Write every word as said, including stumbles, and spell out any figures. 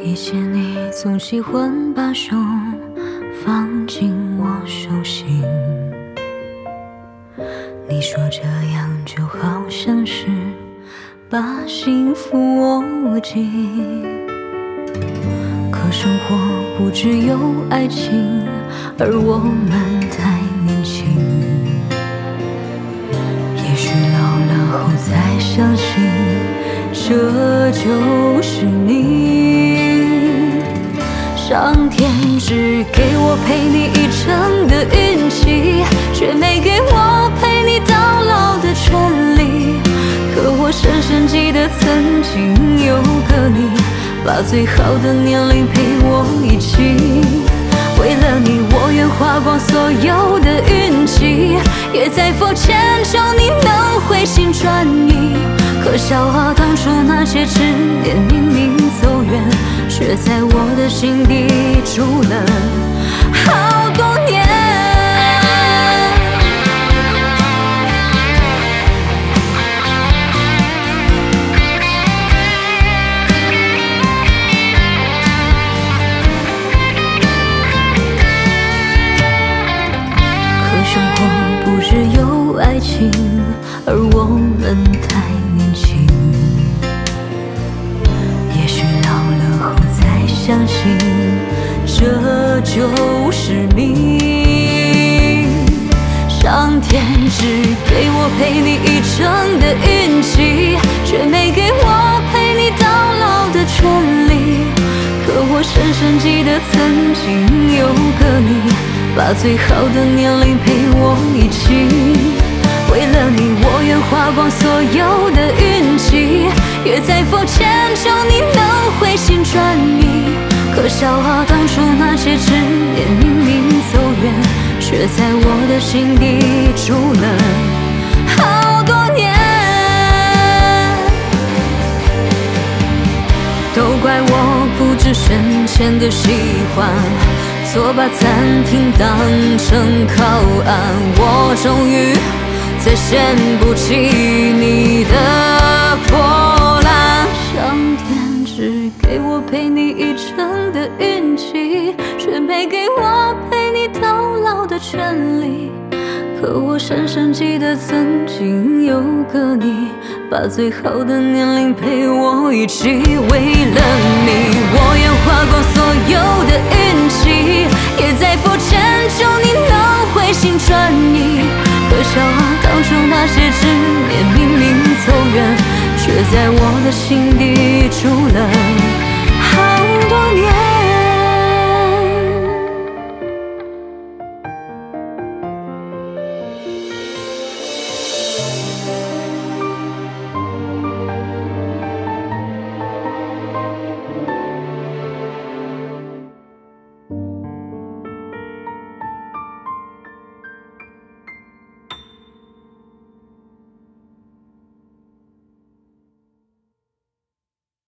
以前你总喜欢把手放进我手心，你说这样就好像是把幸福握紧。可生活不只有爱情，而我们太年轻，也许老了后才相信这就是你。上天只给我陪你一程的运气，却没给我陪你到老的权利。可我深深记得曾经有个你，把最好的年龄陪我一起。为了你，我愿花光所有的运气，也在佛前求你能回心转意。可笑啊，当初那些执念明明走远，却在我的心底住了好多年。可生活不只有爱情，而我们太年轻，也许老了后才相信这就是命。上天只给我陪你一程的运气，却没给我陪你到老的权利。可我深深记得曾经有个你，把最好的年龄陪我一起。为了你，我愿花光所有的运气，也在佛前求你能回心转意。可笑啊，当初那些执念明明走远，却在我的心底住了好多年。都怪我不知深浅的喜欢，错把餐厅当成靠岸。我终于再掀不起你的波澜。上天只给我陪你一程的运气，却没给我陪你到老的权利。可我深深记得曾经有个你，把最好的年龄陪我一起。为了你，我愿花光所有的运气，也在佛前求你能回心转意。可笑啊，当初那些执念明明走远，却在我的心底住了